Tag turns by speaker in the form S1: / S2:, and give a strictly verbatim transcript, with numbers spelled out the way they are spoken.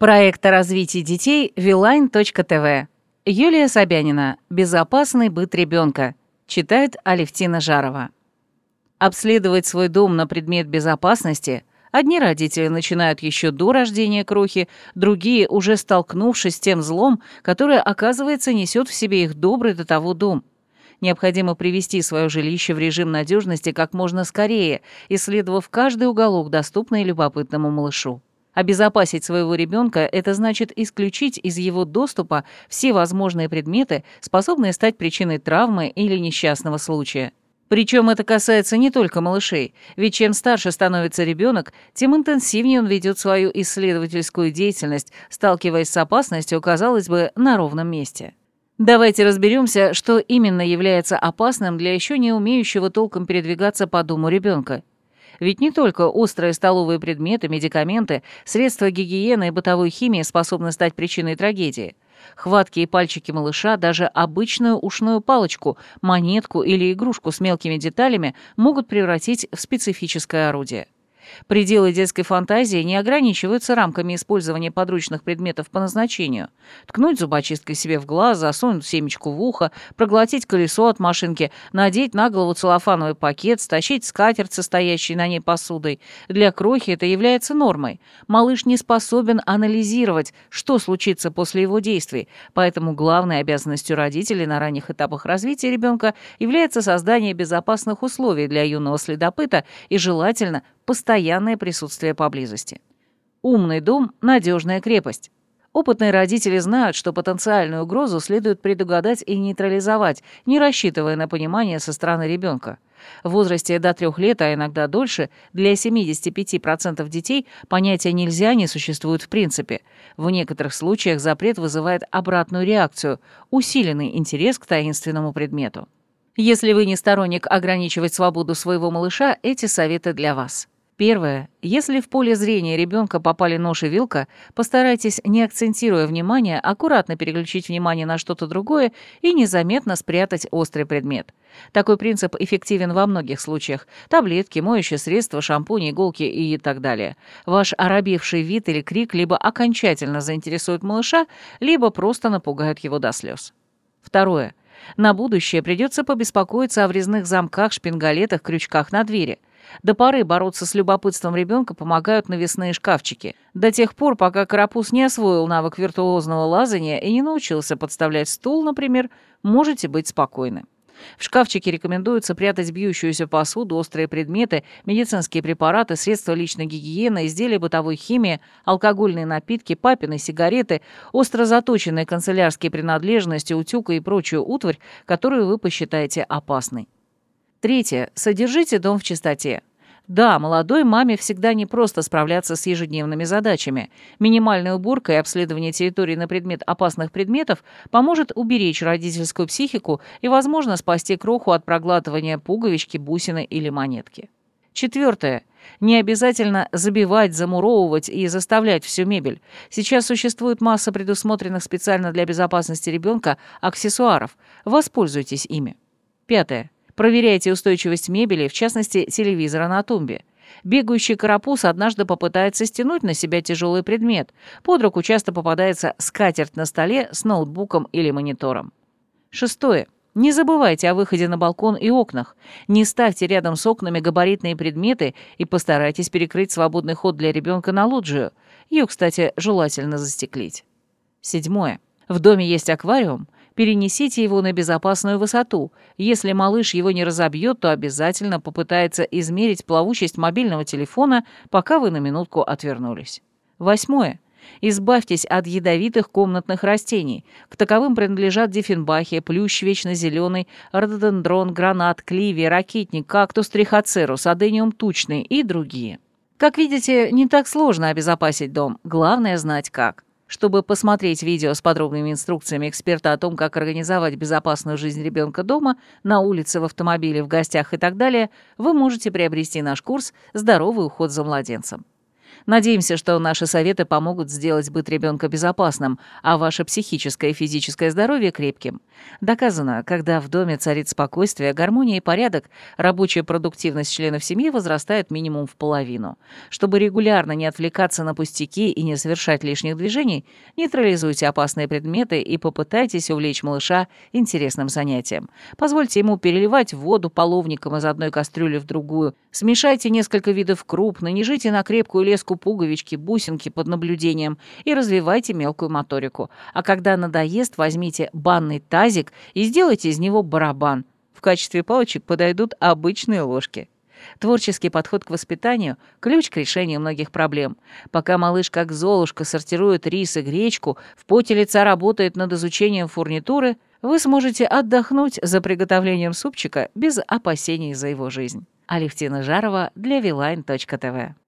S1: Проект о развитии детей вилайн точка тэ вэ. Юлия Собянина. Безопасный быт ребенка. Читает Алевтина Жарова. Обследовать свой дом на предмет безопасности одни родители начинают еще до рождения крохи, другие, уже столкнувшись с тем злом, которое, оказывается, несет в себе их добрый до того дом. Необходимо привести свое жилище в режим надежности как можно скорее, исследовав каждый уголок, доступный любопытному малышу. Обезопасить своего ребенка – это значит исключить из его доступа все возможные предметы, способные стать причиной травмы или несчастного случая. Причем это касается не только малышей, ведь чем старше становится ребенок, тем интенсивнее он ведет свою исследовательскую деятельность, сталкиваясь с опасностью, казалось бы, на ровном месте. Давайте разберемся, что именно является опасным для еще не умеющего толком передвигаться по дому ребенка. Ведь не только острые столовые предметы, медикаменты, средства гигиены и бытовой химии способны стать причиной трагедии. Хваткие пальчики малыша, даже обычную ушную палочку, монетку или игрушку с мелкими деталями могут превратить в специфическое орудие. Пределы детской фантазии не ограничиваются рамками использования подручных предметов по назначению. Ткнуть зубочисткой себе в глаз, засунуть семечку в ухо, проглотить колесо от машинки, надеть на голову целлофановый пакет, стащить скатерть, состоящей на ней посудой. Для крохи это является нормой. Малыш не способен анализировать, что случится после его действий, поэтому главной обязанностью родителей на ранних этапах развития ребенка является создание безопасных условий для юного следопыта и, желательно, постоянное присутствие поблизости. Умный дом – надежная крепость. Опытные родители знают, что потенциальную угрозу следует предугадать и нейтрализовать, не рассчитывая на понимание со стороны ребенка. В возрасте до трех лет, а иногда дольше, для семьдесят пять процентов детей понятия «нельзя» не существует в принципе. В некоторых случаях запрет вызывает обратную реакцию – усиленный интерес к таинственному предмету. Если вы не сторонник ограничивать свободу своего малыша, эти советы для вас. Первое. Если в поле зрения ребенка попали нож и вилка, постарайтесь, не акцентируя внимание, аккуратно переключить внимание на что-то другое и незаметно спрятать острый предмет. Такой принцип эффективен во многих случаях. Таблетки, моющее средство, шампунь, иголки и так далее. Ваш оробевший вид или крик либо окончательно заинтересуют малыша, либо просто напугают его до слез. Второе. На будущее придется побеспокоиться о врезных замках, шпингалетах, крючках на двери. До поры бороться с любопытством ребенка помогают навесные шкафчики. До тех пор, пока карапуз не освоил навык виртуозного лазания и не научился подставлять стул, например, можете быть спокойны. В шкафчике рекомендуется прятать бьющуюся посуду, острые предметы, медицинские препараты, средства личной гигиены, изделия бытовой химии, алкогольные напитки, папины сигареты, остро заточенные канцелярские принадлежности, утюг и прочую утварь, которую вы посчитаете опасной. Третье. Содержите дом в чистоте. Да, молодой маме всегда непросто справляться с ежедневными задачами. Минимальная уборка и обследование территории на предмет опасных предметов поможет уберечь родительскую психику и, возможно, спасти кроху от проглатывания пуговички, бусины или монетки. Четвертое. Не обязательно забивать, замуровывать и заставлять всю мебель. Сейчас существует масса предусмотренных специально для безопасности ребенка аксессуаров. Воспользуйтесь ими. Пятое. Проверяйте устойчивость мебели, в частности, телевизора на тумбе. Бегающий карапуз однажды попытается стянуть на себя тяжелый предмет. Под руку часто попадается скатерть на столе с ноутбуком или монитором. Шестое. Не забывайте о выходе на балкон и окнах. Не ставьте рядом с окнами габаритные предметы и постарайтесь перекрыть свободный ход для ребенка на лоджию. Ее, кстати, желательно застеклить. Седьмое. В доме есть аквариум. Перенесите его на безопасную высоту. Если малыш его не разобьет, то обязательно попытается измерить плавучесть мобильного телефона, пока вы на минутку отвернулись. Восьмое. Избавьтесь от ядовитых комнатных растений. К таковым принадлежат диффенбахия, плющ вечно зеленый, рододендрон, гранат, кливия, ракитник, кактус трихоцерус, адениум тучный и другие. Как видите, не так сложно обезопасить дом. Главное знать как. Чтобы посмотреть видео с подробными инструкциями эксперта о том, как организовать безопасную жизнь ребенка дома, на улице, в автомобиле, в гостях и так далее, вы можете приобрести наш курс «Здоровый уход за младенцем». Надеемся, что наши советы помогут сделать быт ребенка безопасным, а ваше психическое и физическое здоровье крепким. Доказано, когда в доме царит спокойствие, гармония и порядок, рабочая продуктивность членов семьи возрастает минимум в половину. Чтобы регулярно не отвлекаться на пустяки и не совершать лишних движений, нейтрализуйте опасные предметы и попытайтесь увлечь малыша интересным занятием. Позвольте ему переливать воду половником из одной кастрюли в другую, смешайте несколько видов круп, нанижите на крепкую леску пуговички, бусинки под наблюдением и развивайте мелкую моторику. А когда надоест, возьмите банный тазик и сделайте из него барабан. В качестве палочек подойдут обычные ложки. Творческий подход к воспитанию – ключ к решению многих проблем. Пока малыш как золушка сортирует рис и гречку, в поте лица работает над изучением фурнитуры, вы сможете отдохнуть за приготовлением супчика без опасений за его жизнь. Алевтина Жарова для Вилайн точка тв.